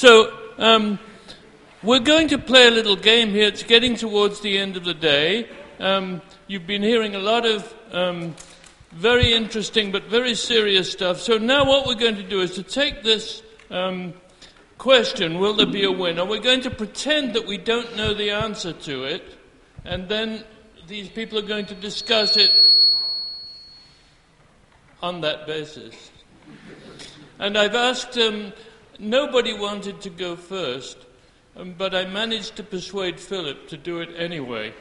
So, we're going to play a little game here. It's getting towards the end of the day. You've been hearing a lot of very interesting but very serious stuff. So now what we're going to do is to take this question, will there be a winner? We're going to pretend that we don't know the answer to it, and then these people are going to discuss it on that basis. And I've asked, nobody wanted to go first, but I managed to persuade Philip to do it anyway.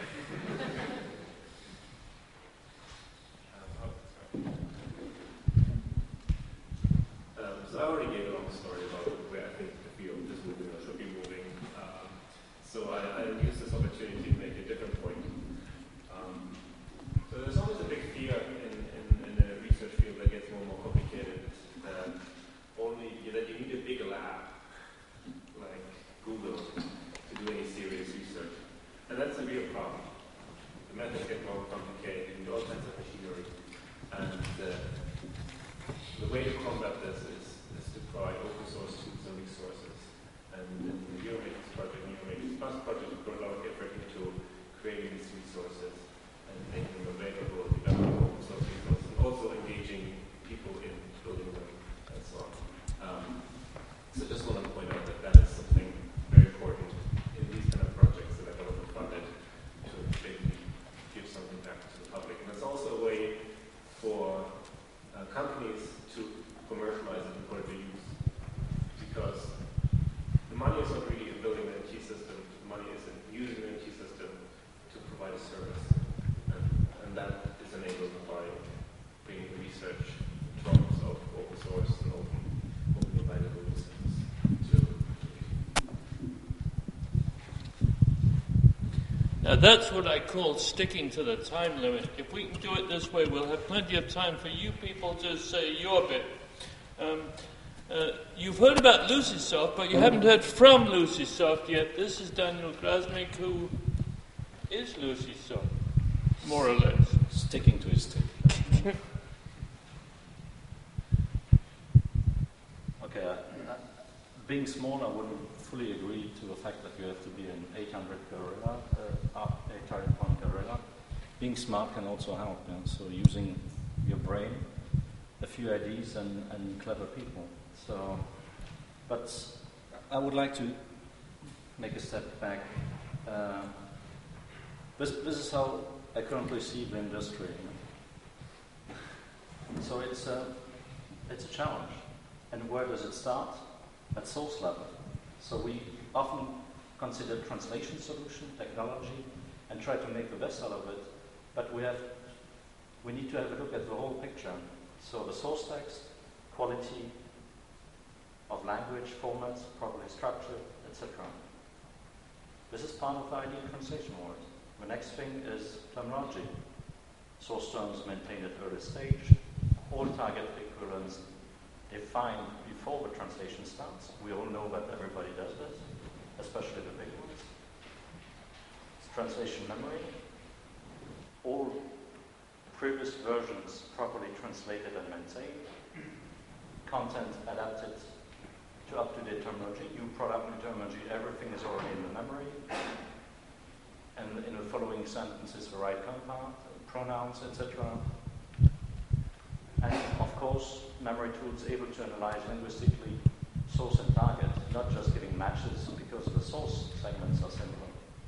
So I already gave a long story about where I think the field is moving or should be moving. So I use this opportunity to make a different point. So there's always a big fear in the research field that gets more and more complicated. That you need a big lab like Google to do any serious research, and that's a real problem. The methods get more complicated. You need all kinds of machinery, and the way to combat this is to provide open source tools and resources. And in the Euromatrix project, Plus project, we put a lot of effort into creating these resources and making them available, developing open source resources, and also engaging people in building them and so on. So just want to point out that is something very important in these kind of projects that are government funded to basically give something back to the public. And it's also a way for companies to commercialize it and put it to use. Because the money is not really in building an IT system, the money is in using an IT system to provide a service. And that is enabled by bringing research drops of open source and open available resources to Now that's what I call sticking to the time limit. If we can do it this way, we'll have plenty of time for you people to say your bit. You've heard about Lucysoft, but you haven't heard from Lucysoft yet. This is Daniel Krasnik, who is Lucysoft, more or less. Sticking to his stick. Okay, being small, I wouldn't fully agree to the fact that you have to be an 800-pound gorilla. Being smart can also help, so using your brain, a few ideas, and clever people. So, but I would like to make a step back. This is how I currently see the industry. So it's a challenge. And where does it start? At source level. So we often consider translation solution, technology, and try to make the best out of it. But we need to have a look at the whole picture. So the source text, quality of language, formats, properly structured, etc. This is part of the ideal translation world. The next thing is terminology. Source terms maintained at early stage, all target equivalents defined before the translation starts. We all know that everybody does this, especially the big ones. It's translation memory. All previous versions properly translated and maintained. Content adapted to up-to-date terminology, new product, new terminology, everything is already in the memory. And in the following sentences, the right compound, pronouns, etc. And of course, memory tools able to analyze linguistically source and target, not just giving matches because the source segments are simple.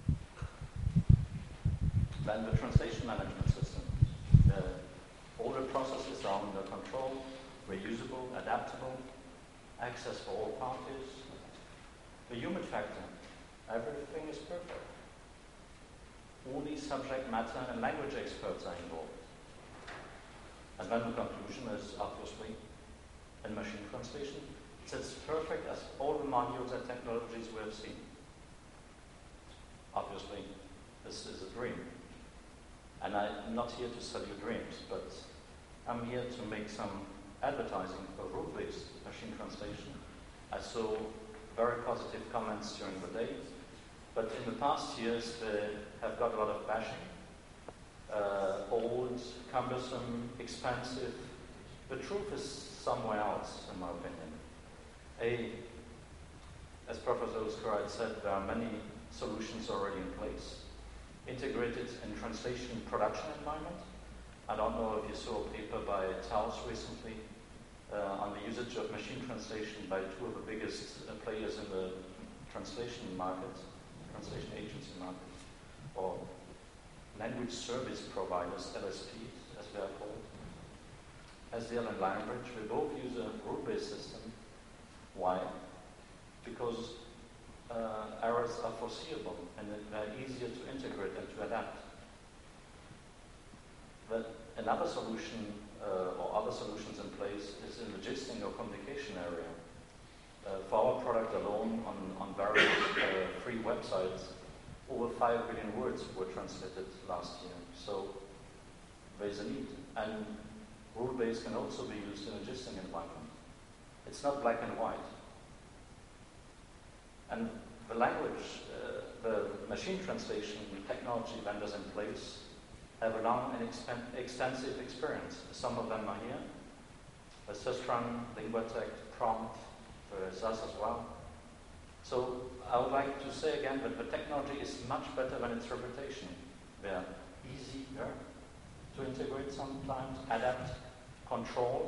Then the translation management system. All the processes are under control, reusable, adaptable, access for all parties. The human factor. Everything is perfect. All these subject matter and language experts are involved. And then the conclusion is obviously in machine translation. It's as perfect as all the modules and technologies we have seen. Obviously, this is a dream. And I'm not here to sell you dreams, but I'm here to make some advertising for rule-based machine translation. I saw very positive comments during the day, but in the past years they have got a lot of bashing. Old, cumbersome, expensive. The truth is somewhere else, in my opinion. A Professor Uskereit said, there are many solutions already in place, integrated in translation production environment. I don't know if you saw a paper by Taos recently on the usage of machine translation by two of the biggest players in the translation market, translation agency market, or language service providers, LSPs, as they are called. SDL and Lionbridge, we both use a rule-based system. Why? Because errors are foreseeable and they're easier to integrate and to adapt. But another solution or other solutions in place is in the gisting or communication area. For our product alone, on various free websites, over 5 billion words were translated last year. So there's a need. And rule-based can also be used in a gisting environment. It's not black and white. And the language, the machine translation technology vendors in place have a long and extensive experience. Some of them are here. Sysrun, Linguatec, Prompt, there's us as well. So I would like to say again that the technology is much better than its reputation. They're easier to integrate sometimes, adapt, control.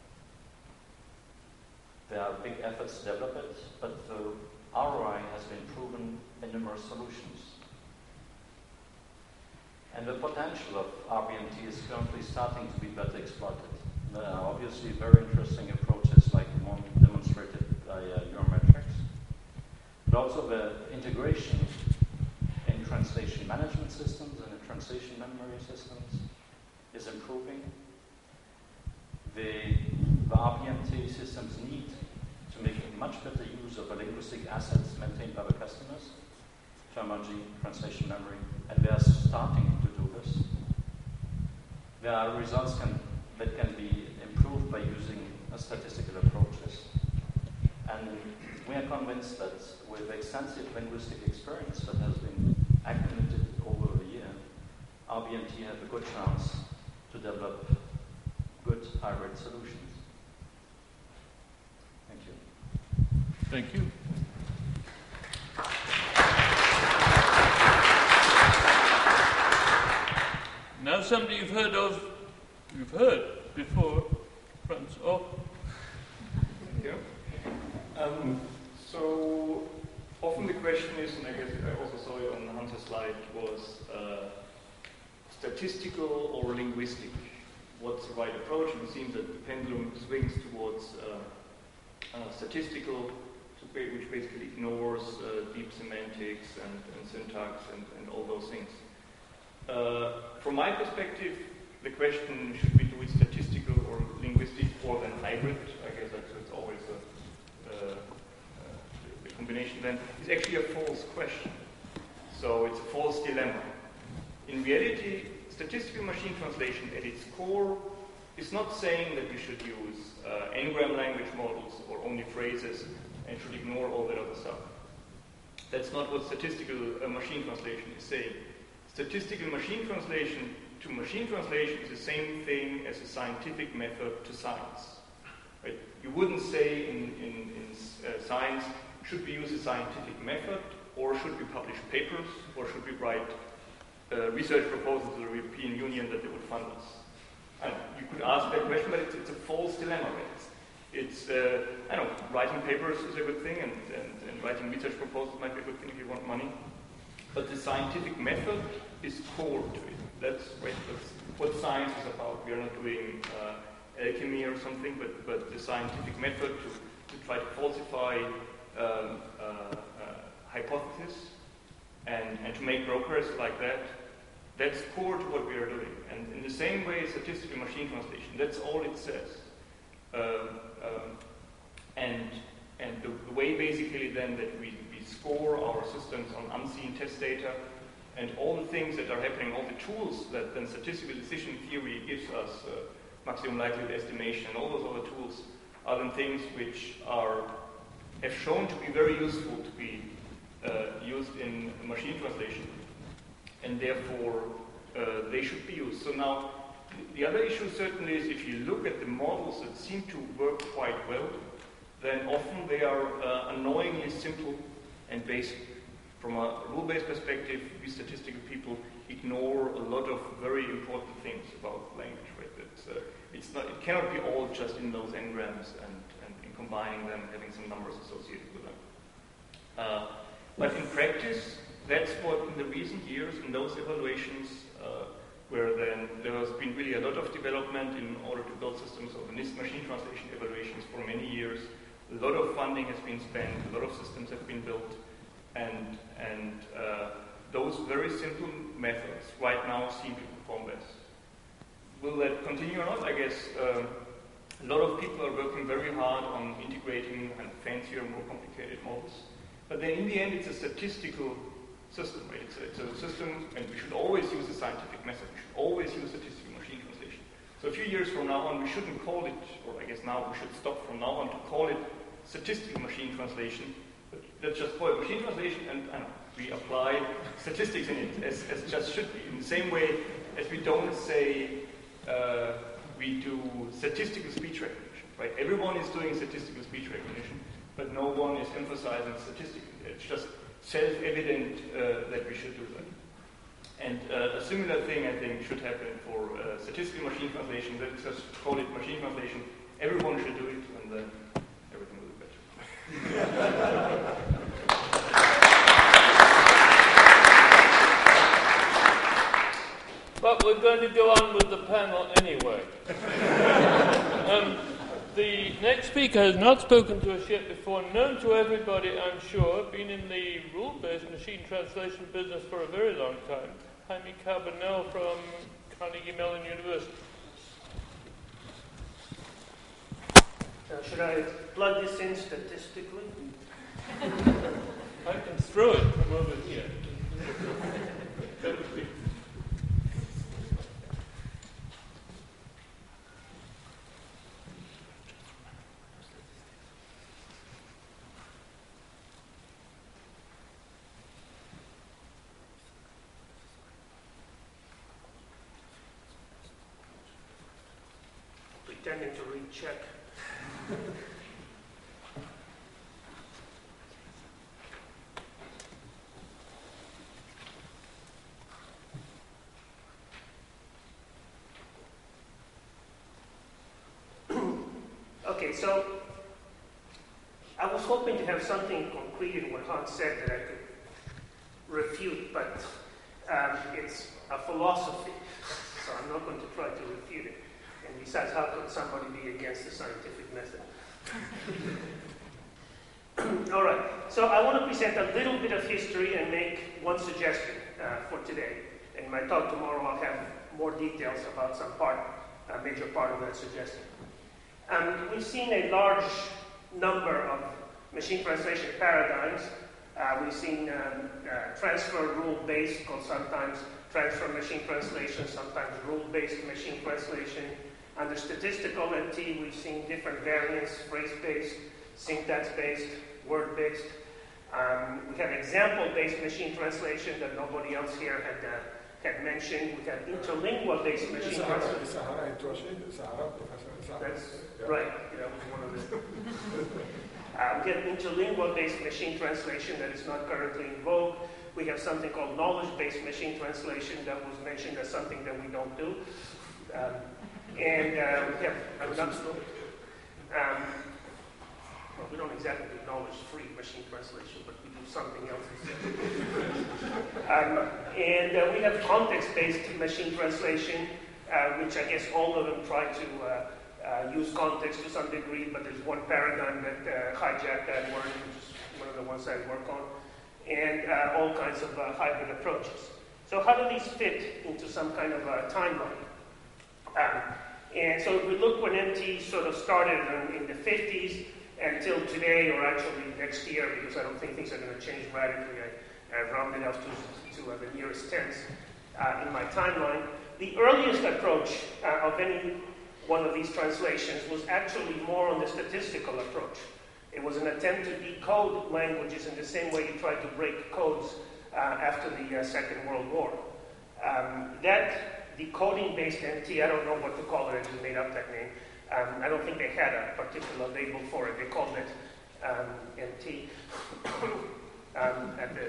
There are big efforts to develop it, but the ROI has been proven in numerous solutions. And the potential of RBMT is currently starting to be better exploited. There are obviously very interesting approaches like the one demonstrated by Eurometrics, but also the integration in translation management systems and in translation memory systems is improving. The RBMT systems need to make a much better use of the linguistic assets maintained by the customers, terminology, translation memory, and they are starting to do this. There are results that can be improved by using statistical approaches. And we are convinced that with extensive linguistic experience that has been accumulated over the year, RBMT has a good chance to develop good hybrid solutions. Thank you. Thank you. Now somebody you've heard before, Franz. Oh. Thank you. So often the question is, and I guess I also saw it on Hansa's slide, was statistical or linguistic? What's the right approach? And it seems that the pendulum swings towards statistical, which basically ignores deep semantics and syntax and all those things. From my perspective, the question, should we do it statistical or linguistic or then hybrid? I guess that's always the combination then, is actually a false question. So it's a false dilemma. In reality, statistical machine translation at its core is not saying that we should use n-gram language models or only phrases and should ignore all that other stuff. That's not what statistical machine translation is saying. Statistical machine translation to machine translation is the same thing as a scientific method to science. Right? You wouldn't say in science, should we use a scientific method, or should we publish papers, or should we write research proposals to the European Union that they would fund us? And you could ask that question, but it's a false dilemma. It's I know, writing papers is a good thing, and writing research proposals might be a good thing if you want money. But the scientific method is core to it. That's what science is about. We are not doing alchemy or something, but the scientific method to try to falsify hypotheses and to make progress like that, that's core to what we are doing. And in the same way, statistical machine translation, that's all it says. And the way basically then that we score our systems on unseen test data and all the things that are happening, all the tools that then statistical decision theory gives us, maximum likelihood estimation, and all those other tools are then things which have shown to be very useful to be used in machine translation, and therefore they should be used. So now, the other issue certainly is if you look at the models that seem to work quite well, then often they are annoyingly simple and basic. From a rule-based perspective, we statistical people ignore a lot of very important things about language. Right? It cannot be all just in those n-grams and in combining them, having some numbers associated with them. But in practice, that's what in the recent years, in those evaluations, where then there has been really a lot of development in order to build systems of NIST machine translation evaluations for many years. A lot of funding has been spent, a lot of systems have been built, and those very simple methods right now seem to perform best. Will that continue or not? I guess a lot of people are working very hard on integrating and fancier, more complicated models. But then in the end, it's a statistical system, right? It's a system, and we should always use a scientific method. We should always use statistical machine translation. So a few years from now on, we shouldn't call it, or I guess now we should stop from now on to call it statistical machine translation. But let's just call it machine translation, and we apply statistics in it as it just should be. In the same way as we don't say we do statistical speech recognition, right? Everyone is doing statistical speech recognition, but no one is emphasizing statistics. It's just self-evident that we should do that. And a similar thing, I think, should happen for statistical machine translation. Let's just call it machine translation. Everyone should do it, and then everything will be better. But we're going to go on with the panel anyway. The next speaker has not spoken to us yet before, known to everybody, I'm sure, been in the rule-based machine translation business for a very long time. Jaime Carbonell from Carnegie Mellon University. Should I plug this in statistically? I can throw it from over here. That would be... Pretending to read check. Okay, so I was hoping to have something concrete in what Hans said that I could refute, but it's a philosophy, so I'm not going to try to refute it. And besides, how could somebody be against the scientific method? All right, so I want to present a little bit of history and make one suggestion for today. In my talk tomorrow, I'll have more details about some major part of that suggestion. We've seen a large number of machine translation paradigms. We've seen transfer rule-based, called sometimes transfer machine translation, sometimes rule-based machine translation. Under statistical MT, we've seen different variants, phrase-based, syntax-based, word-based. We have example-based machine translation that nobody else here had mentioned. We have interlingual-based machine translation. That's right. That was one of the... we have interlingual-based machine translation that is not currently in vogue. We have something called knowledge-based machine translation that was mentioned as something that we don't do. And we have well, we don't exactly do knowledge-free machine translation, but we do something else instead. And we have context-based machine translation, which I guess all of them try to use context to some degree, but there's one paradigm that hijacked that word, which is one of the ones I work on, and all kinds of hybrid approaches. So how do these fit into some kind of a timeline? And so if we look when MT sort of started in the 50s until today, or actually next year, because I don't think things are going to change radically, I rounded up to the nearest tens in my timeline. The earliest approach of any one of these translations was actually more on the statistical approach. It was an attempt to decode languages in the same way you tried to break codes after the Second World War. That decoding-based MT, I don't know what to call it, I just made up that name, I don't think they had a particular label for it. They called it MT. At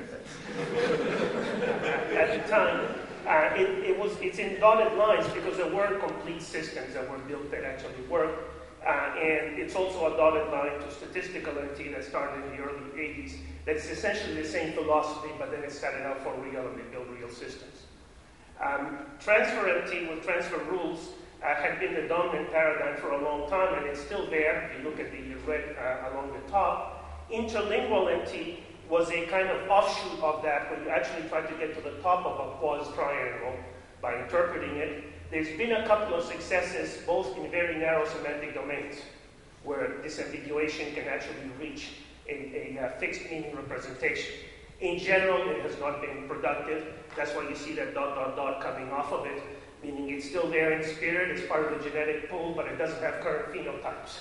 the time, it's in dotted lines because there were complete systems that were built that actually work. And it's also a dotted line to statistical MT that started in the early 80s. That's essentially the same philosophy, but then it started out for real and they built real systems. Transfer MT with transfer rules had been the dominant paradigm for a long time, and it's still there. If you look at the red along the top, interlingual MT was a kind of offshoot of that, where you actually try to get to the top of a quasi-triangle by interpreting it. There's been a couple of successes, both in very narrow semantic domains, where disambiguation can actually reach a fixed meaning representation. In general, it has not been productive. That's why you see that ... coming off of it, meaning it's still there in spirit, it's part of the genetic pool, but it doesn't have current phenotypes.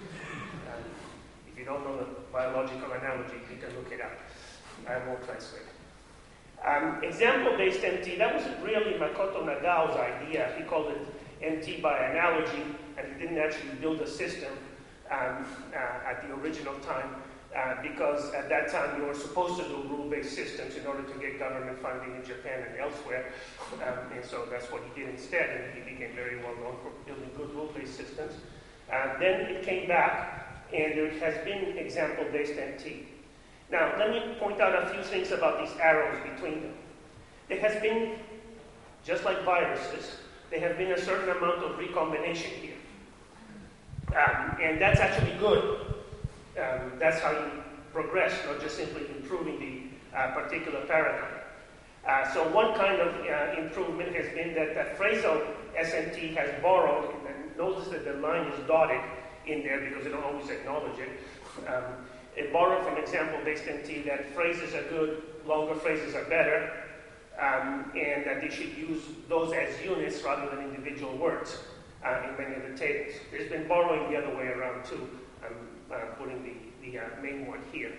If you don't know the biological analogy, you can look it up. I won't translate. Example-based MT, that was really Makoto Nagao's idea. He called it MT by analogy, and he didn't actually build a system at the original time, because at that time you were supposed to do rule-based systems in order to get government funding in Japan and elsewhere. And so that's what he did instead, and he became very well known for building good rule-based systems. Then it came back, and there has been example-based MT. Now, let me point out a few things about these arrows between them. There has been, just like viruses, there have been a certain amount of recombination here. And that's actually good. That's how you progress, not just simply improving the particular paradigm. So one kind of improvement has been that phrasal SMT has borrowed, and notice that the line is dotted in there because they don't always acknowledge it. It borrowed from example-based MT that phrases are good, longer phrases are better, and that they should use those as units rather than individual words in many of the tables. There's been borrowing the other way around too. I'm putting the main one here.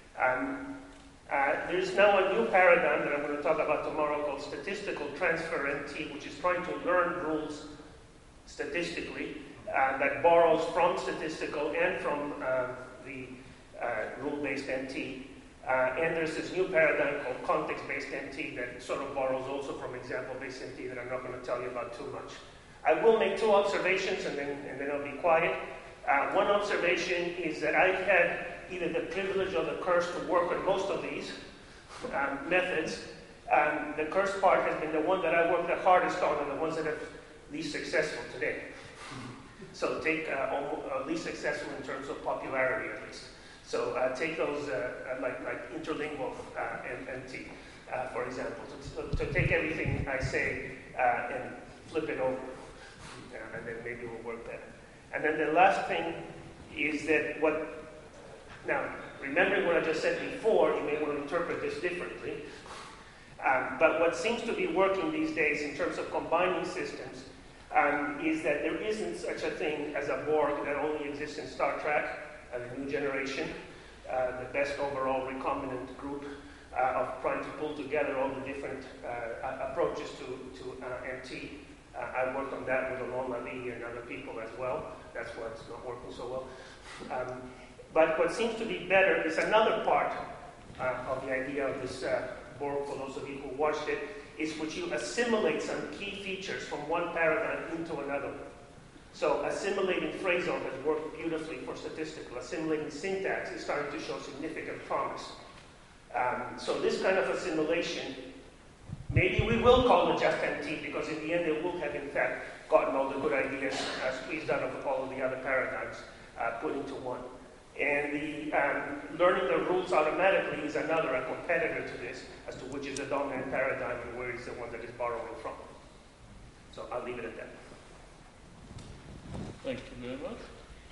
There's now a new paradigm that I'm going to talk about tomorrow called statistical transfer MT, which is trying to learn rules statistically that borrows from statistical and from the rule-based MT. And there's this new paradigm called context-based MT that sort of borrows also from example-based MT that I'm not going to tell you about too much. I will make two observations and then I'll be quiet. One observation is that I had either the privilege or the curse to work on most of these methods. The curse part has been the one that I worked the hardest on and the ones that are least successful today. So take least successful in terms of popularity at least. So take those like interlingual MT, for example. To take everything I say and flip it over, and then maybe it will work better. And then the last thing is that now, remembering what I just said before, you may want to interpret this differently. But what seems to be working these days in terms of combining systems is that there isn't such a thing as a Borg that only exists in Star Trek, the new generation, the best overall recombinant group of trying to pull together all the different approaches to MT. I worked on that with Alon Lally and other people as well. That's why it's not working so well. But what seems to be better is another part of the idea of this Borg, for those of you who watched it, is which you assimilate some key features from one paradigm into another one. So assimilating phrasal has worked beautifully for statistical. Assimilating syntax is starting to show significant promise. So this kind of assimilation, maybe we will call it just MT, because in the end it will have in fact gotten all the good ideas squeezed out of all of the other paradigms put into one. And the learning the rules automatically is another, a competitor to this, as to which is the dominant paradigm and where is the one that is borrowing from. So I'll leave it at that. Thank you very much.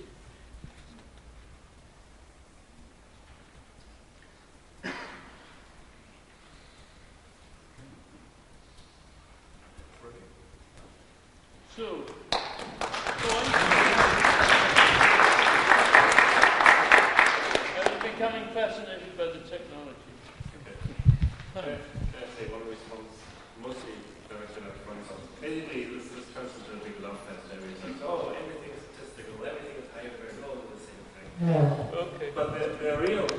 So, go on. I'm becoming fascinated by the technology. Can I say one response, mostly directed at myself? Basically, this comes into a big love fest. Everything is like, oh, everything is statistical. So everything is higher, very low, is the same thing. Okay. But the real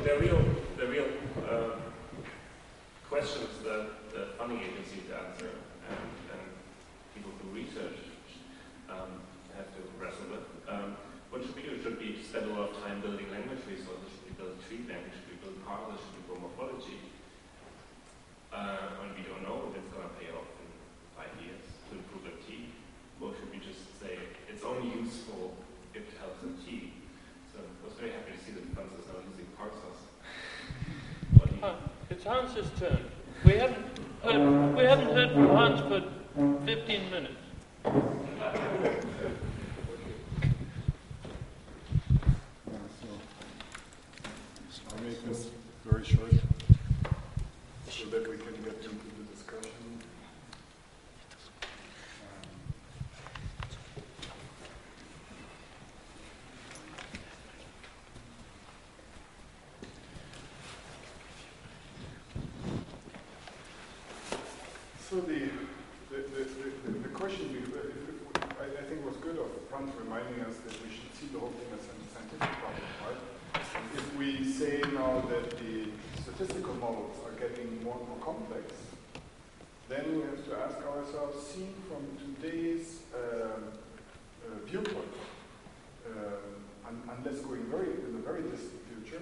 questions that funding agencies answer and people who research have to wrestle with. What should we do? Should we spend a lot of time building language resources? Should we build tree language? Should we build parsers? Should we build morphology? And we don't know if it's going to pay off in 5 years to improve MT. Or should we just say it's only useful if it helps MT? So I was very happy to see that Hans is now using parsers. It's Hans's turn. We haven't heard from Hans for 15 minutes. I'll make this very short so that we can get into the discussion. So the question I think was good of Franz reminding us that we should see the whole thing as a scientific problem, right? If we say now that the statistical models are getting more and more complex, then we have to ask ourselves, seen from today's viewpoint, unless going in the very distant future,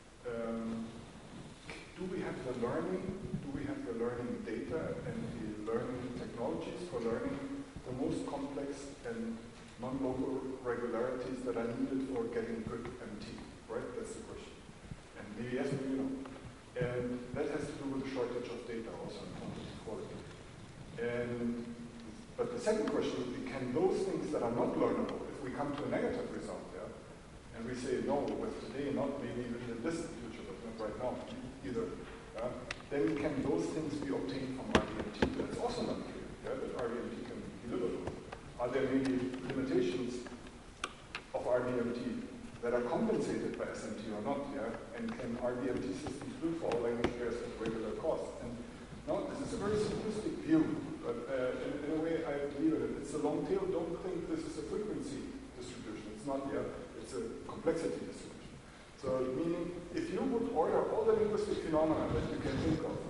do we have the learning data and the learning technologies for learning the most complex and non-local regularities that are needed for getting good MT, right? That's the question. And maybe yes, maybe no. And that has to do with the shortage of data also in quantity quality. But the second question would be, can those things that are not learnable, if we come to a negative result, and we say, no, with today, not maybe even in the distant future, but not right now, either, then can those things be obtained from RDMT? That's also not clear, that RDMT can deliver those. Are there maybe limitations of RDMT that are compensated by SMT or not, and can RDMT systems do for all language pairs at regular cost? And now, this is a very simplistic view, but in a way I believe in it. It's a long tail. Don't think this is a frequency distribution. It's not, it's a complexity distribution. So, meaning, if you would order all the linguistic phenomena that you can think of,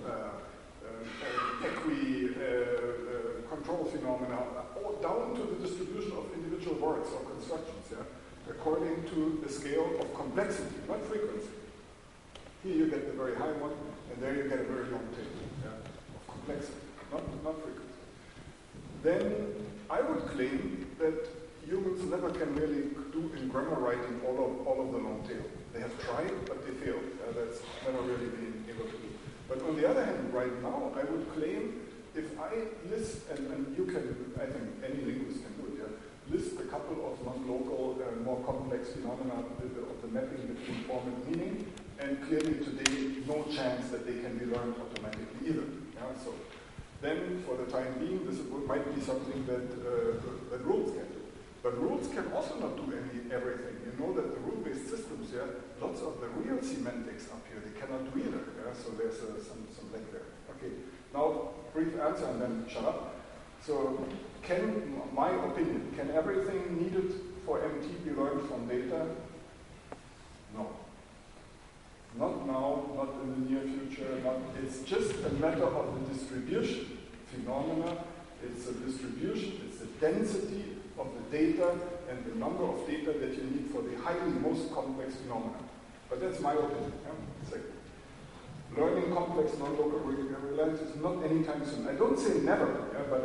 control phenomena, all down to the distribution of individual words or constructions, according to the scale of complexity, not frequency. Here you get the very high one, and there you get a very long tail of complexity, not frequency. Then I would claim that humans never can really do in grammar writing all of the long tail. They have tried, but they failed. That's never really been able to do. But on the other hand, right now, I would claim if I list, and you can, I think any linguist can do it, list a couple of non-local, more complex phenomena of the mapping between form and meaning, and clearly today, no chance that they can be learned automatically either. So then, for the time being, this might be something that rules can do. But rules can also not do everything. You know that the rule-based systems, lots of the real semantics up here, they cannot do either. So there's some link there. Okay, now brief answer and then shut up. So my opinion, can everything needed for MT be learned from data? No. Not now, not in the near future. It's just a matter of the distribution phenomena. It's a distribution, it's the density of the data and the number of data that you need for the most complex phenomena. But that's my opinion. Learning complex non-local regularities not anytime soon. I don't say never, but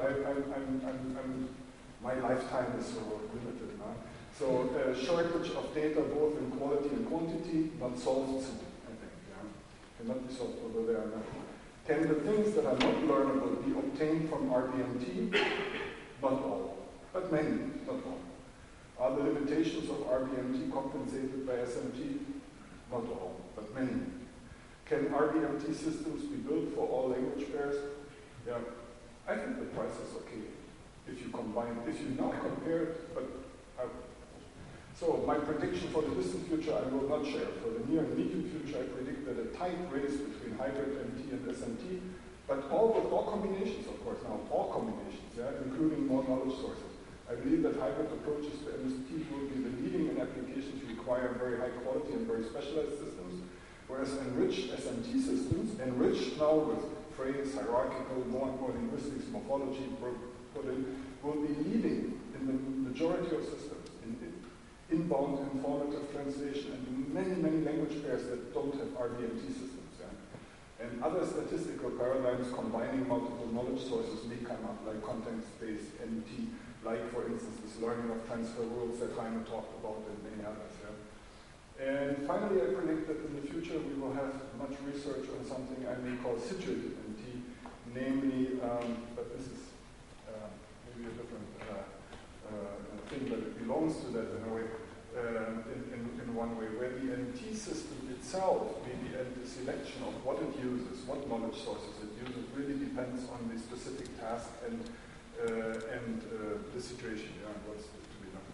my lifetime is so limited. So shortage of data both in quality and quantity, not solved soon, I think. Cannot be solved, although they are not. Can the things that are not learnable be obtained from RDMT? Not all, but many, not all. Are the limitations of RDMT compensated by SMT? Not all, but many. Can RDMT systems be built for all language pairs? Yeah, I think the price is okay. If you now compare it, but so my prediction for the distant future I will not share. For the near and medium future I predict that a tight race between hybrid MT and SMT, but all combinations, of course, now all combinations, including more knowledge sources. I believe that hybrid approaches to MST will be the leading in applications requiring very high quality and very specialized systems, whereas enriched SMT systems, enriched now with phrase, hierarchical, more and more linguistics, morphology put in, will be leading in the majority of systems, in inbound informative translation, and in many, many language pairs that don't have RDMT systems. Yeah? And other statistical paradigms combining multiple knowledge sources may come up, like context-based NT, like, for instance, this learning of transfer rules that Jaime talked about and many others. Yeah? And finally, I predict that in the future we will have much research on something I may call situated NT, namely, but this is maybe a different thing, but it belongs to that in a way, in one way, where the NT system itself, maybe at the selection of what it uses, what knowledge sources it uses, really depends on the specific task and the situation, yeah, and what's to be done.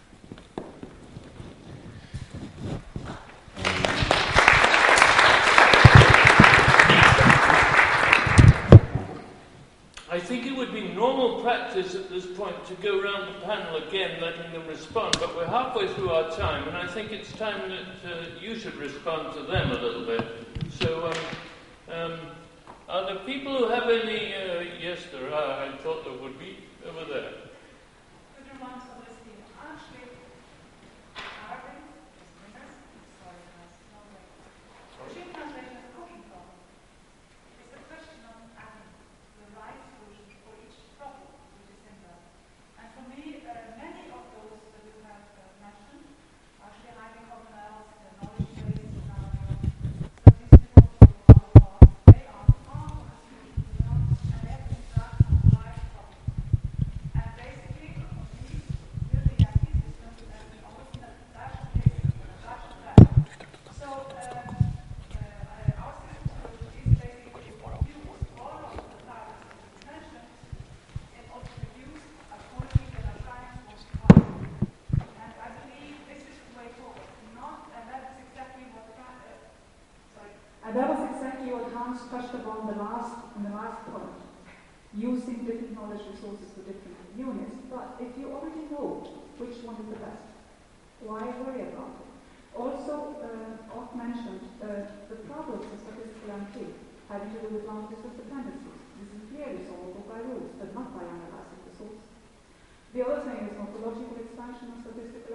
I think it would be normal practice at this point to go around the panel again, letting them respond, but we're halfway through our time, and I think it's time that you should respond to them a little bit. So, are there people who have any... yes, there are. I thought there would be. Over there. touched upon the last point, using different knowledge resources for different units. But if you already know which one is the best, why worry about it? Also, Ott mentioned the problems of statistical MT having to do with long-distance dependencies. This is clearly solvable by rules, but not by analyzing the source. The other thing is morphological expansion of statistical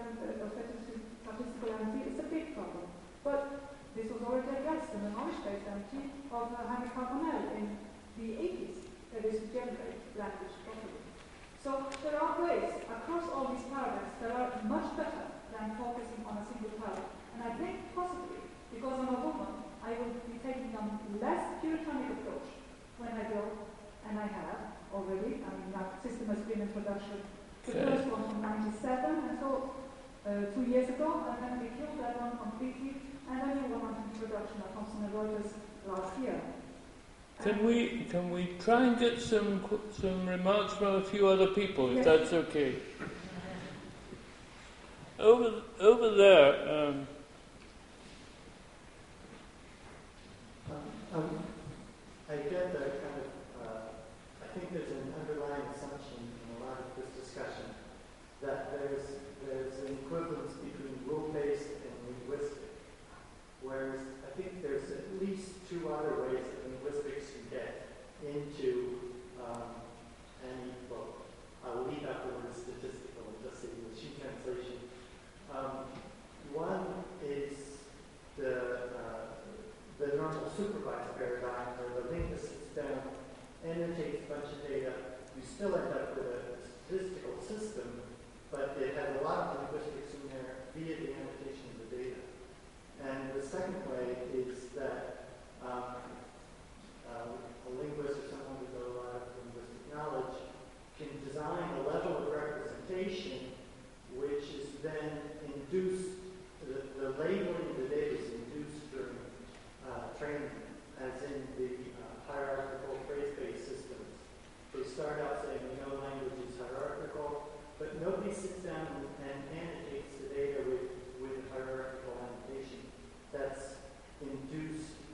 MT. It's a big problem, but this was already addressed in the knowledge-based MT of Jaime Carbonell in the 80s, that is to generate language properly. So there are ways across all these paradigms that are much better than focusing on a single paradigm. And I think possibly, because I'm a woman, I will be taking a less puritanic approach when I go, and I have already. I mean, that system has been in production. The first one from 97, and so 2 years ago, and then we killed that one completely, and a new one went into production at Thomson & Reuters last year. Can we try and get some remarks from a few other people, if that's okay? Over there. I get the kind of. I think there's an underlying assumption in a lot of this discussion that there's an equivalence between rule-based and linguistic, whereas I think there's at least two other ways that linguistics can get into any book. I'll leave out the word statistical and just say machine translation. One is the normal supervised paradigm where the linguist sits down, annotates a bunch of data. You still end up with a statistical system, but it has a lot of linguistics in there via the annotation of the data. And the second way is that a linguist or someone with a lot of linguistic knowledge can design a level of representation which is then induced, the labeling of the data is induced during training, as in the hierarchical phrase-based systems. They start out saying we know language is hierarchical, but nobody sits down and annotates the data with hierarchical annotation. That's induced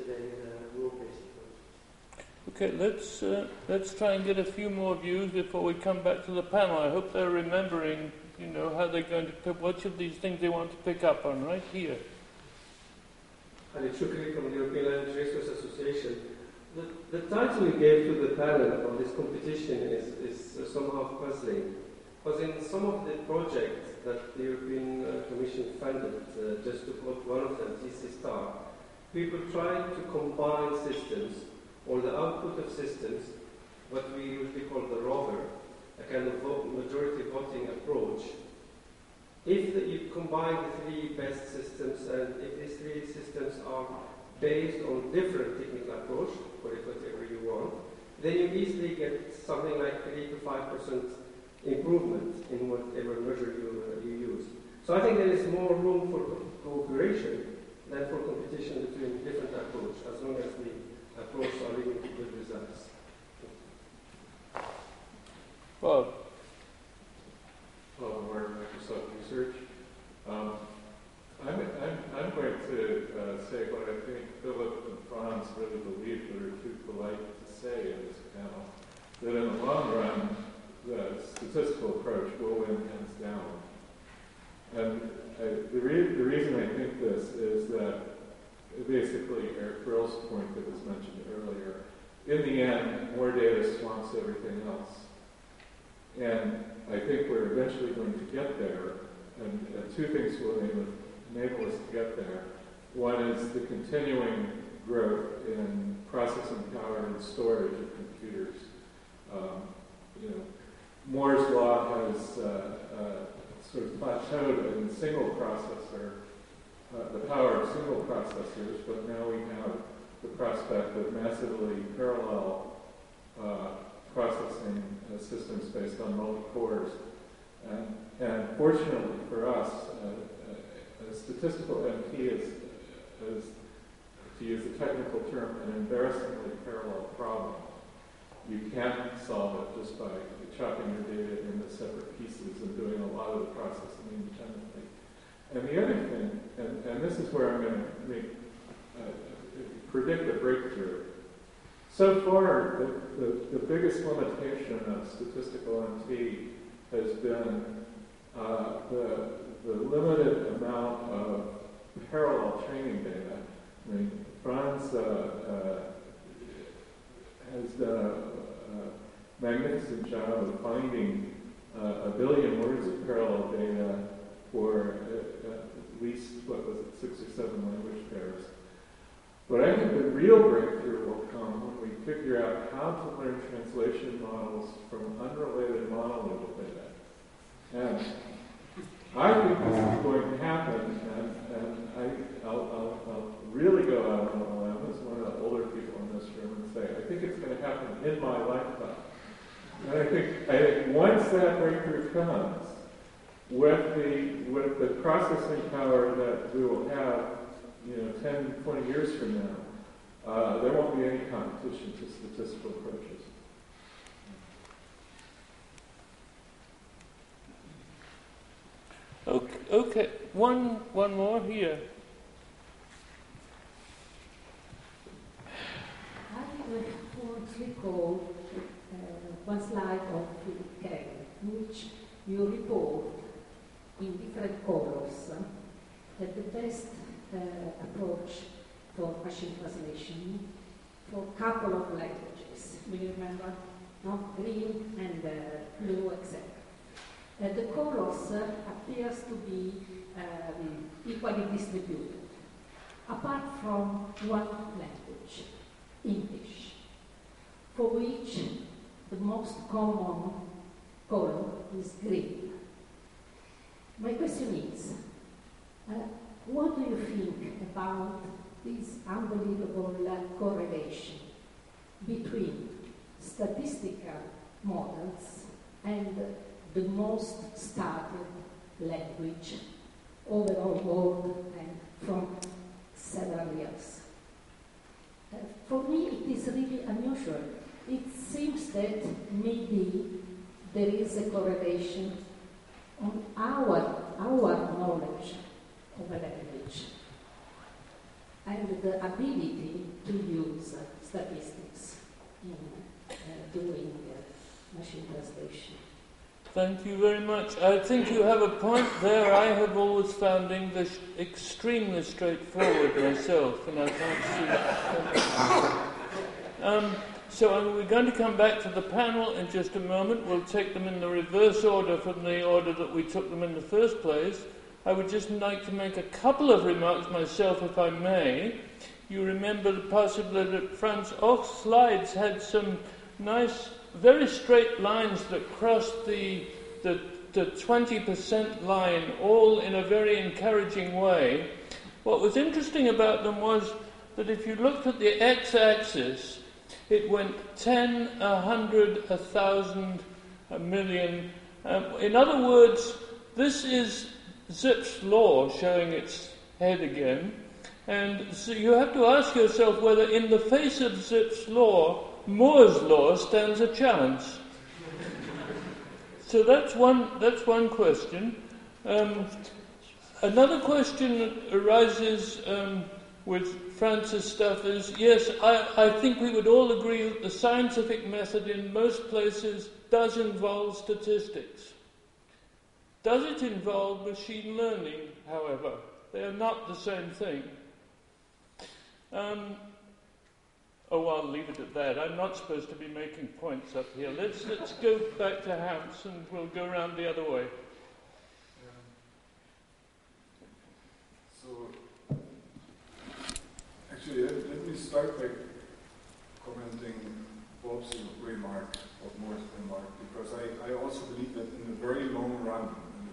today rule-based approaches. Okay, let's try and get a few more views before we come back to the panel. I hope they're remembering, how they're going to pick, which of these things they want to pick up on, right here. Ali Shukri from the European Land Resource Association. The title you gave to the panel on this competition is somehow puzzling, because in some of the projects that the European Commission funded, just to quote one of them, TC Star, people try to combine systems, or the output of systems, what we usually call the rover, a kind of majority voting approach. If you combine the three best systems, and if these three systems are based on different technical approach, call it whatever you want, then you easily get something like 3 to 5% improvement in whatever measure you use. So I think there is more room for cooperation than for competition between different approaches, as long as the approaches are leading to good results. Bob. Well, Mark, Microsoft Research. I'm going to say what I think Philip and Franz really believe, but are too polite to say in this panel, that in the long run, the statistical approach will win hands down. And the reason I think this is that, basically, Eric Brill's point that was mentioned earlier, in the end, more data swamps everything else. And I think we're eventually going to get there, and two things will enable us to get there. One is the continuing growth in processing power and storage of computers. Moore's law has sort of plateaued in single processor, the power of single processors, but now we have the prospect of massively parallel processing systems based on multi-cores. And fortunately for us, a statistical MP is, to use a technical term, an embarrassingly parallel problem. You can't solve it just by chopping your data into separate pieces and doing a lot of the processing independently. And the other thing, and this is where I'm going to predict a breakthrough. So far, the biggest limitation of statistical MT has been the limited amount of parallel training data. I mean, Franz has done a magnificent job of finding 1 billion words of parallel data for at least, 6 or 7 language pairs. But I think the real breakthrough will come when we figure out how to learn translation models from unrelated monolingual data. And I think this is going to happen, and I'll really go out on a limb as one of the older people in this room and say, I think it's going to happen in my lifetime. And I think once that breakthrough comes, with the processing power that we will have 10, 20 years from now, there won't be any competition to statistical approaches. Okay. One more here. I want to recall one slide of Philip Kegel, in which you report in different colors that the best approach for machine translation for a couple of languages. Do you remember? No? Green and blue, etc. The colors appears to be equally distributed, apart from one language, English, for which the most common color is green. My question is, what do you think about this unbelievable correlation between statistical models and the most studied language overall world and from several years? For me, it is really unusual. It seems that maybe there is a correlation on our knowledge of a language and the ability to use statistics in doing machine translation. Thank you very much. I think you have a point there. I have always found English extremely straightforward myself, and I can't see. So we're going to come back to the panel in just a moment. We'll take them in the reverse order from the order that we took them in the first place. I would just like to make a couple of remarks myself, if I may. You remember possibly that Franz Och's slides had some nice, very straight lines that crossed the 20% line, all in a very encouraging way. What was interesting about them was that if you looked at the x-axis, it went 10, 100, 1,000, a million. In other words, this is Zipf's law showing its head again. And so you have to ask yourself whether in the face of Zipf's law, Moore's law stands a chance. So that's one question. Another question that arises with Franz's stuff is, yes, I think we would all agree that the scientific method in most places does involve statistics. Does it involve machine learning, however? They are not the same thing. I'll leave it at that. I'm not supposed to be making points up here. Let's go back to Hans and we'll go around the other way. Actually, let me start by commenting Bob's remark, Bob Moore's remark, because I also believe that in the very long run,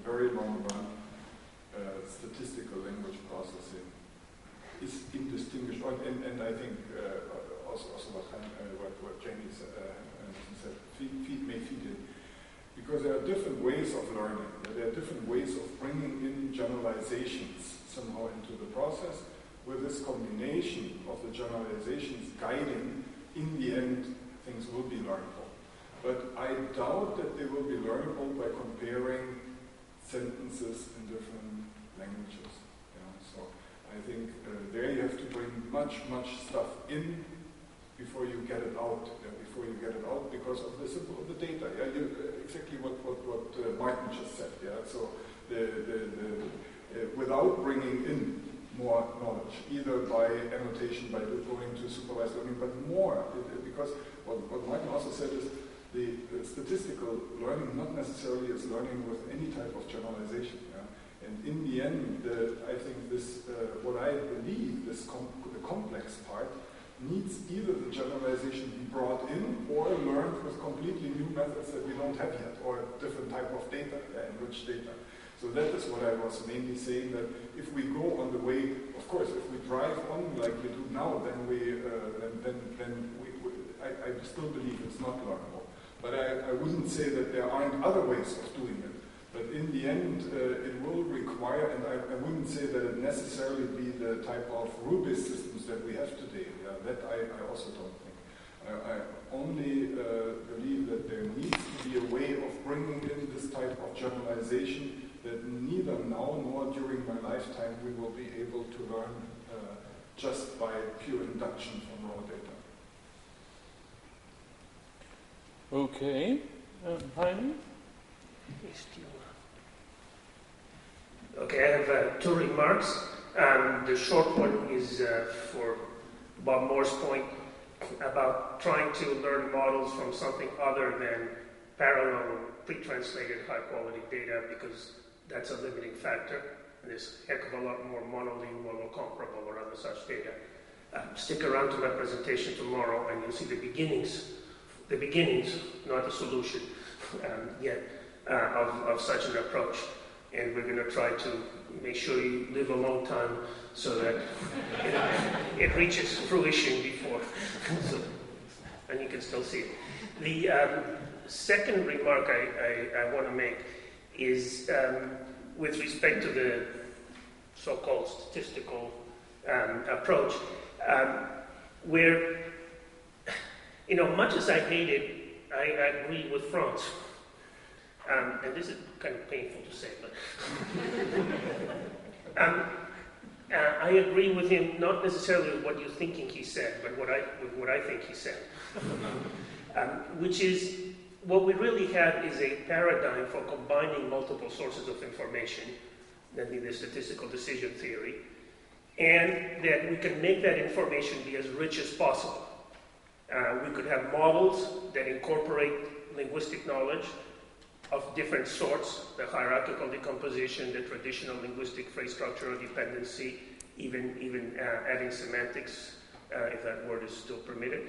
statistical language processing is indistinguishable, and I think also what Jamie said may feed in, because there are different ways of learning. There are different ways of bringing in generalizations somehow into the process, with this combination of the generalizations guiding, in the end, things will be learnable. But I doubt that they will be learnable by comparing sentences in different languages. So I think there you have to bring much stuff in before you get it out. Because of the data. Exactly what Martin just said. So without bringing in more knowledge, either by annotation, by going to supervised learning, but more, because what Martin also said is the statistical learning not necessarily is learning with any type of generalization. And in the end, I think this, what I believe, the complex part, needs either the generalization be brought in or learned with completely new methods that we don't have yet, or a different type of data, enriched data. So that is what I was mainly saying, that if we go on the way, of course, if we drive on like we do now, then I still believe it's not learnable. But I wouldn't say that there aren't other ways of doing it. But in the end, it will require, and I wouldn't say that it necessarily be the type of rule-based systems that we have today. That I also don't think. I only believe that there needs to be a way of bringing in this type of generalization that neither now nor during my lifetime we will be able to learn just by pure induction from raw data. Okay. Jaime? Okay, I have two remarks. The short one is for Bob Moore's point about trying to learn models from something other than parallel, pre-translated, high-quality data, because that's a limiting factor. And there's a heck of a lot more monolingual or comparable or other such data. Stick around to my presentation tomorrow, and you'll see the beginnings, not the solution yet, of such an approach. And we're going to try to make sure you live a long time so that it reaches fruition before. And you can still see it. The second remark I want to make is with respect to the so-called statistical approach, where, much as I hate it, I agree with Franz. And this is kind of painful to say, but I agree with him, not necessarily with what you're thinking he said, but with what I think he said. Which is, what we really have is a paradigm for combining multiple sources of information, namely the statistical decision theory, and that we can make that information be as rich as possible. We could have models that incorporate linguistic knowledge of different sorts, the hierarchical decomposition, the traditional linguistic phrase structural dependency, even adding semantics, if that word is still permitted.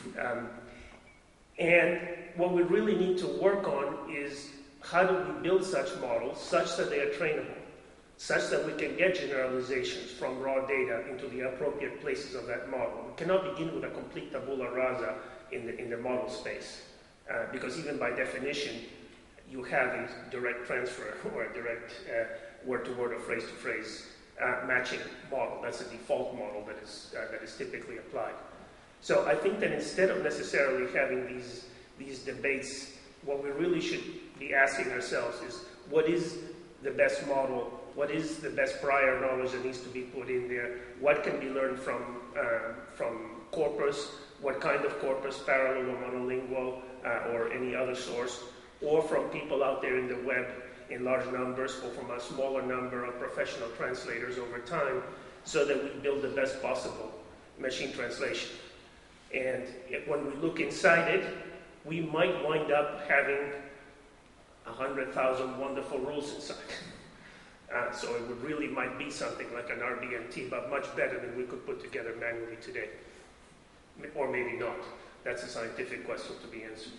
And what we really need to work on is how do we build such models such that they are trainable, such that we can get generalizations from raw data into the appropriate places of that model. We cannot begin with a complete tabula rasa in the model space, because even by definition, you have a direct transfer or a direct word-to-word or phrase-to-phrase matching model. That's the default model that is typically applied. So I think that instead of necessarily having these debates, what we really should be asking ourselves is, what is the best model? What is the best prior knowledge that needs to be put in there? What can be learned from corpus? What kind of corpus, parallel or monolingual, or any other source? Or from people out there in the web in large numbers, or from a smaller number of professional translators over time, so that we build the best possible machine translation. And when we look inside it, we might wind up having 100,000 wonderful rules inside. So it would really might be something like an RBMT, but much better than we could put together manually today. Or maybe not. That's a scientific question to be answered.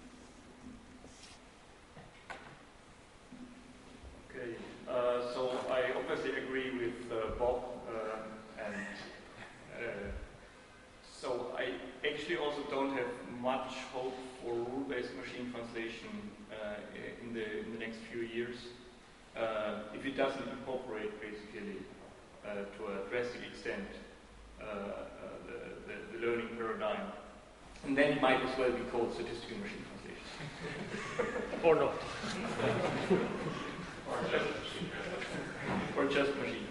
Okay, so I obviously agree with Bob, and so I actually also don't have much hope for rule-based machine translation in the next few years, if it doesn't incorporate basically to a drastic extent the learning paradigm, and then it might as well be called statistical machine translation. Or not. Or just machine.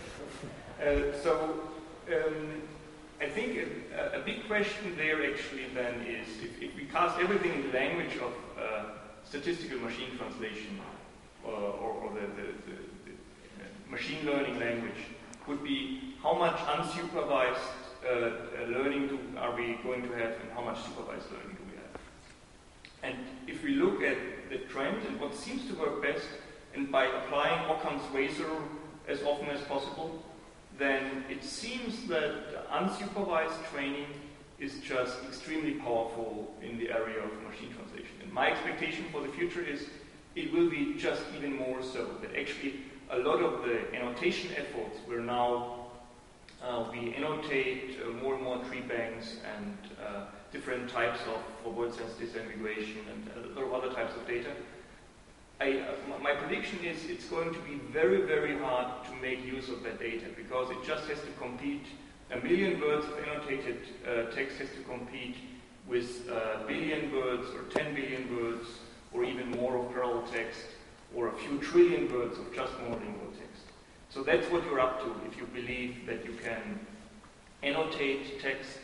I think a big question there actually then is, if we cast everything in the language of statistical machine translation, or the machine learning language, would be how much unsupervised learning are we going to have, and how much supervised learning do we have? And if we look at the trend and what seems to work best, and by applying Occam's razor as often as possible, then it seems that unsupervised training is just extremely powerful in the area of machine translation. And my expectation for the future is it will be just even more so, that actually a lot of the annotation efforts where now we annotate more and more tree banks and different types of word sense disambiguation and a lot of other types of data. My prediction is it's going to be very, very hard to make use of that data, because it just has to compete. 1 million words of annotated text has to compete with a billion words or 10 billion words or even more of parallel text, or a few trillion words of just monolingual text. So that's what you're up to if you believe that you can annotate text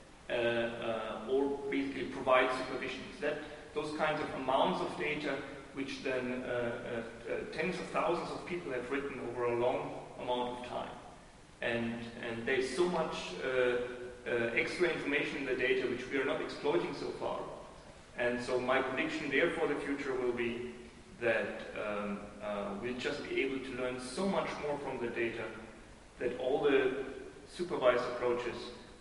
or basically provide supervisions. Those kinds of amounts of data which then tens of thousands of people have written over a long amount of time. And there's so much extra information in the data which we are not exploiting so far. And so my prediction there for the future will be that we'll just be able to learn so much more from the data that all the supervised approaches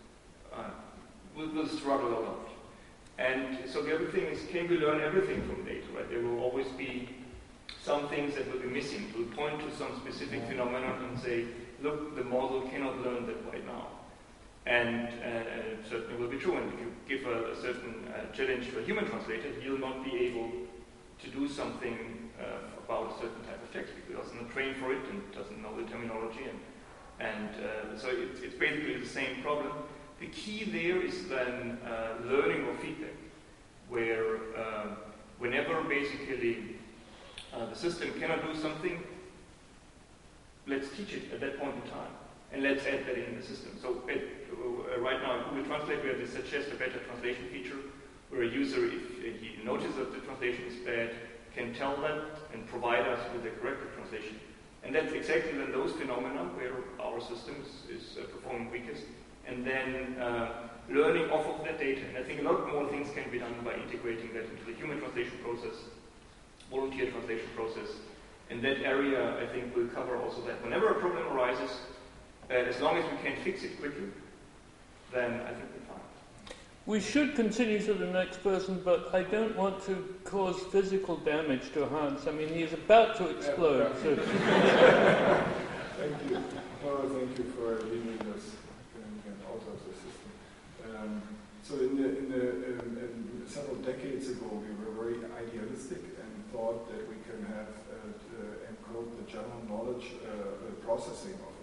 will struggle a lot. And so the other thing is, can we learn everything from data, right? There will always be some things that will be missing. We'll point to some specific phenomenon and say, look, the model cannot learn that right now. And it certainly will be true. And if you give a certain challenge to a human translator, he'll not be able to do something about a certain type of text, because he doesn't train for it and doesn't know the terminology. And so it's basically the same problem. The key there is then learning or feedback, where whenever basically the system cannot do something, let's teach it at that point in time. and let's add that in the system. So right now in Google Translate we have this suggest a better translation feature, where a user, if he notices that the translation is bad, can tell that and provide us with the corrected translation. And that's exactly then those phenomena where our system is performing weakest, and then learning off of that data. And I think a lot more things can be done by integrating that into the human translation process, volunteer translation process. And that area, I think, will cover also that. Whenever a problem arises, as long as we can fix it quickly, then I think we're fine. We should continue to the next person, but I don't want to cause physical damage to Hans. I mean, he's about to explode. So. Thank you. Oh, thank you for leading us out of the system. So several decades ago, we were very idealistic and thought that we can have encode the general knowledge processing of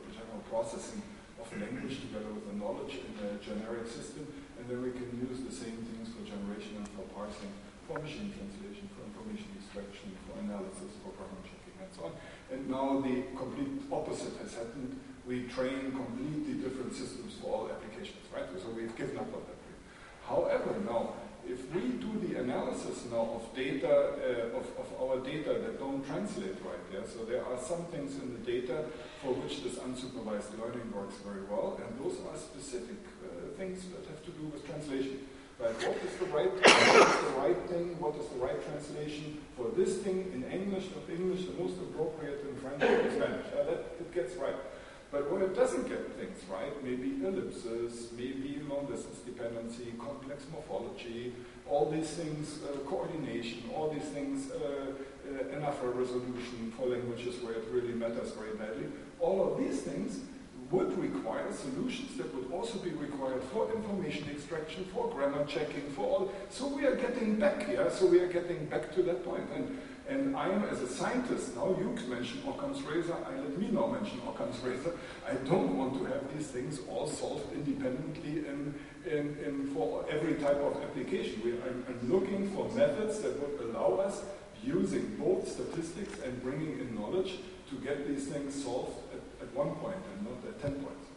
language together with the knowledge in a generic system, and then we can use the same things for generation and for parsing, for machine translation, for information extraction, for analysis, for program checking, and so on. And now the complete opposite has happened. We train completely different systems for all applications, right? So we've given up on that. However, now, if we do the analysis now of data, of our data that don't translate right there, so there are some things in the data for which this unsupervised learning works very well, and those are specific things that have to do with translation. Right? What is the right thing? What is the right translation for this thing in English, not English, the most appropriate in French or Spanish? That it gets right. But when it doesn't get things right, maybe ellipses, maybe long-distance dependency, complex morphology, all these things, coordination, all these things, enough resolution for languages where it really matters very badly, all of these things would require solutions that would also be required for information extraction, for grammar checking, for all. So we are getting back here, so we are getting back to that point. And I am, as a scientist, now you mentioned Occam's razor, let me now mention Occam's razor. I don't want to have these things all solved independently in for every type of application. I'm looking for methods that would allow us, using both statistics and bringing in knowledge, to get these things solved at one point and not at 10 points.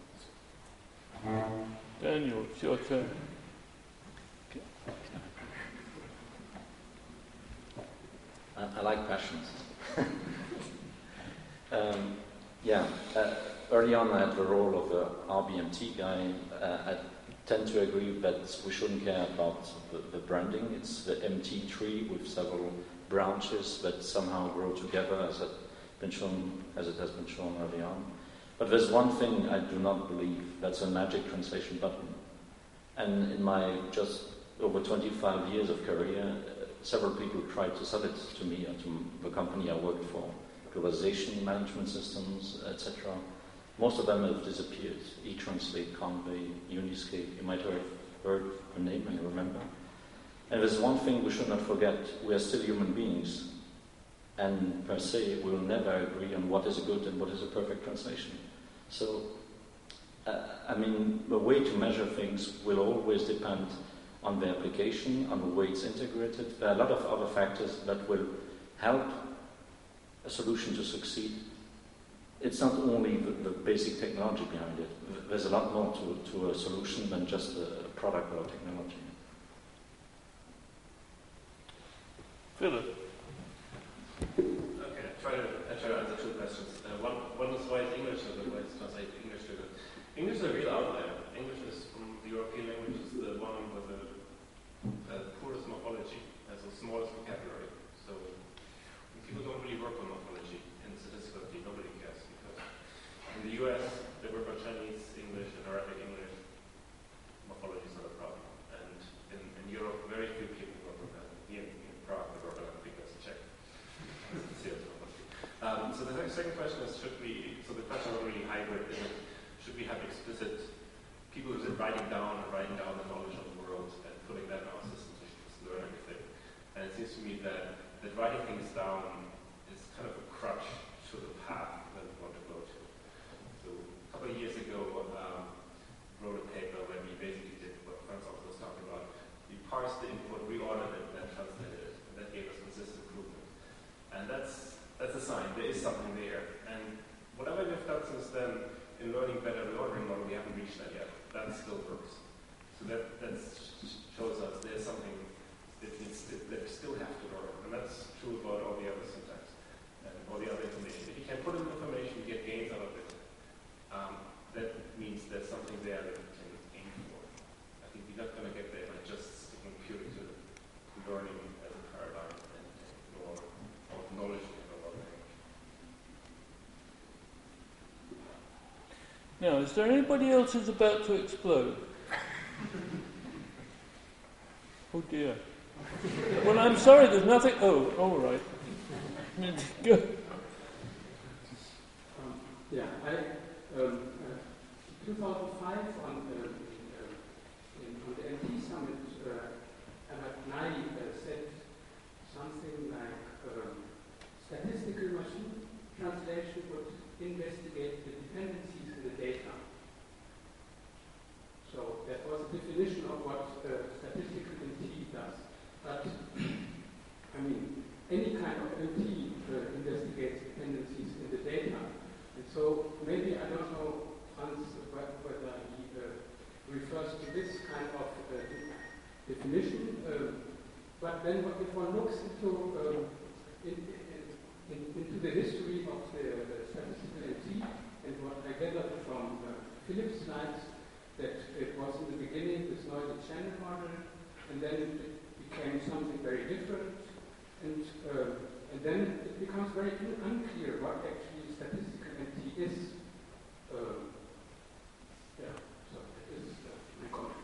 Daniel, it's your turn. I like passions. Early on I had the role of a RBMT guy. I tend to agree that we shouldn't care about the branding. It's the MT tree with several branches that somehow grow together, as it has been shown early on. But there's one thing I do not believe, that's a magic translation button. And in my just over 25 years of career, several people tried to sell it to me or to the company I worked for, globalization management systems, etc. Most of them have disappeared. eTranslate, Convey, Uniscape, you might have heard the name and you remember. And there's one thing we should not forget, we are still human beings, and per se we will never agree on what is a good and what is a perfect translation. So, the way to measure things will always depend on the application, on the way it's integrated. There are a lot of other factors that will help a solution to succeed. It's not only the basic technology behind it. There's a lot more to a solution than just a product or technology. Philip. Okay, I try to answer two questions. One is why is English so good? Why is translate English so good? English is a real outlier. English is, from the European languages, the one with the poorest morphology, has the smallest vocabulary. So people don't really work on morphology in statistical theory. Nobody cares, because in the US they work on Chinese English and Arabic English. Morphology is not a problem. And in Europe, very few people work on that. Here in Prague, they work on that because Czech. So the second question is, the question of really hybrid is, should we have explicit people who are writing down the knowledge of the world and putting that in our system to just learn everything? And it seems to me that writing things down is kind of a crutch to the path that we want to go to. So a couple of years ago, wrote a paper where we basically did what Francois was talking about. We parsed the input, reordered it, and then translated it. And that gave us consistent improvement. And that's a sign. There is something there. And whatever we've done since then in learning better reordering model, we haven't reached that yet. That still works. So that shows us there's something that still have to learn. And that's true about all the other syntax and all the other information. If you can put in information, you get gains out of it. That means there's something there that you can aim for. I think we're not going to get there by just sticking purely to learning as a paradigm and ignore all the knowledge in another language. Now, is there anybody else who's about to explode? Oh dear. Well, I'm sorry, there's nothing. Oh, all right. Go. Yeah, 2005 on the MT Summit, Ahmad Nai said something like statistical machine translation would investigate the dependencies in the data. So that was a definition of what statistical MT does. But, I mean, any kind of MT investigates dependencies in the data. And so maybe, I don't know, Hans, whether he refers to this kind of definition. But then if one looks into the history of the statistical MT, and what I gathered from Philip's slides, that it was in the beginning this noisy channel model, and then it became something very different, and then it becomes very unclear what actually statistical MT is. So it is my comment.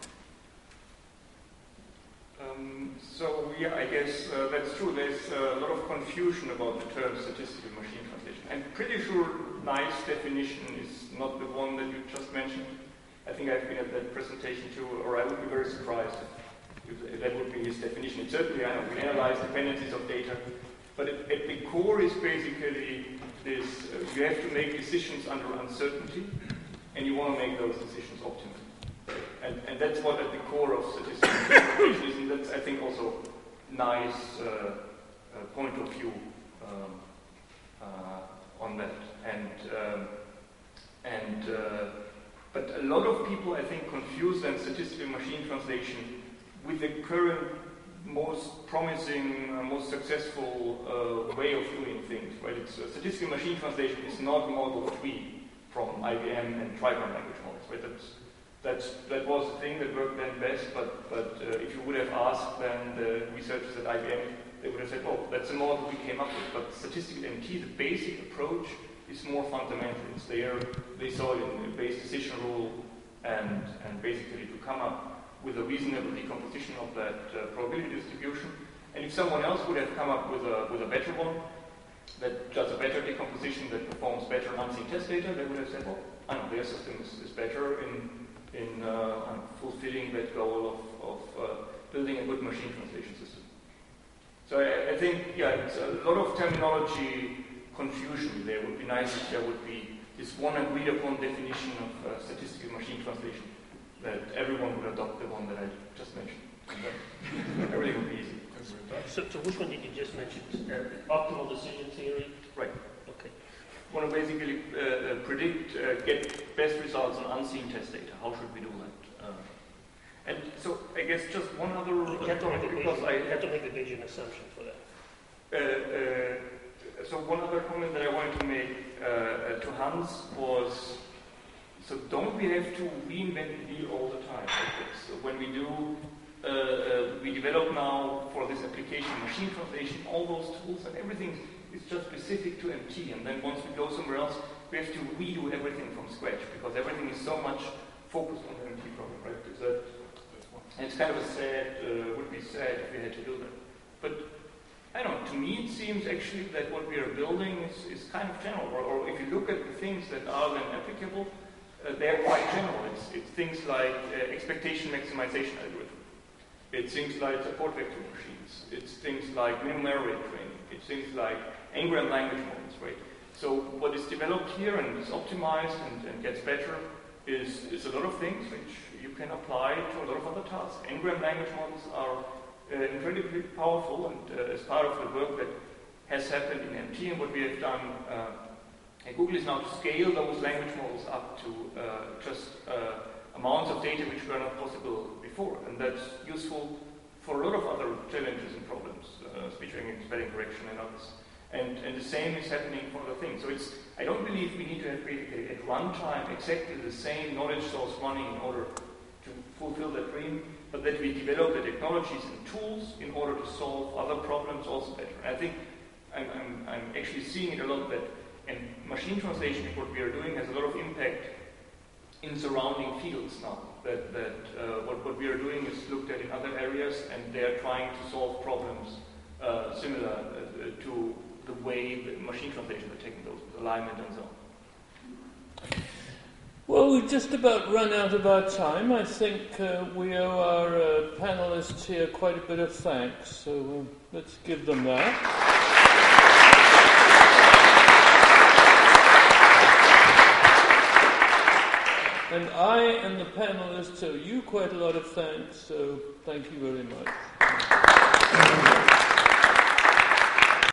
So yeah, I guess that's true. There's a lot of confusion about the term statistical machine translation. I'm pretty sure Nai's definition is not the one that you just mentioned. I think I've been at that presentation too, or I would be very surprised if that would be his definition. It certainly, I know, we analyze dependencies of data, but at the core is basically this, you have to make decisions under uncertainty, and you want to make those decisions optimally. And that's what at the core of statistical translation is, and that's, I think, also Nai's point of view on that. But a lot of people, I think, confuse then statistical machine translation with the current most promising, most successful way of doing things. Right? It's statistical machine translation is not Model 3 from IBM and Trigon language models. Right? That was the thing that worked then best. But if you would have asked then the researchers at IBM, they would have said, "Oh, that's the model we came up with." But statistical MT, the basic approach, is more fundamental. It's there. They saw it in the base decision rule, and basically to come up with a reasonable decomposition of that probability distribution. And if someone else would have come up with a better one, that does a better decomposition, that performs better on unseen test data, they would have said, "Well, I know their system is better in fulfilling that goal of building a good machine translation system." So I think, yeah, it's a lot of terminology confusion. There would be nice if there would be this one agreed upon definition of statistical machine translation, that everyone would adopt the one that I just mentioned. And then everything would be easy. So which one did you just mention? Optimal decision theory? Right. Okay. Want to basically predict, get best results on unseen test data. How should we do that? And so I guess just one other... You have to make a Bayesian assumption for that. So one other comment that I wanted to make to Hans was, so don't we have to reinvent the wheel all the time? Right? So when we do, we develop now for this application machine translation, all those tools and everything is just specific to MT, and then once we go somewhere else, we have to redo everything from scratch, because everything is so much focused on the MT problem, right? And it's kind of a sad, would be sad if we had to do that. But I don't know, to me it seems actually that what we are building is kind of general, or if you look at the things that are then applicable, they're quite general. It's things like expectation maximization algorithm. It's things like support vector machines. It's things like minimum error rate training. It's things like N-gram language models, right? So what is developed here and is optimized and gets better is a lot of things which you can apply to a lot of other tasks. N-gram language models are incredibly powerful, and as part of the work that has happened in MT and what we have done And Google is now to scale those language models up to just amounts of data which were not possible before. And that's useful for a lot of other challenges and problems, speech recognition, spelling correction, and others. And the same is happening for other things. So I don't believe we need to have basically at runtime exactly the same knowledge source running in order to fulfill that dream, but that we develop the technologies and tools in order to solve other problems also better. And I think I'm actually seeing it a lot that, and machine translation, what we are doing, has a lot of impact in surrounding fields now. What we are doing is looked at in other areas, and they are trying to solve problems similar to the way the machine translation are taking those, with alignment and so on. Well, we've just about run out of our time. I think we owe our panelists here quite a bit of thanks, so let's give them that. And I and the panelists owe you quite a lot of thanks, so thank you very much.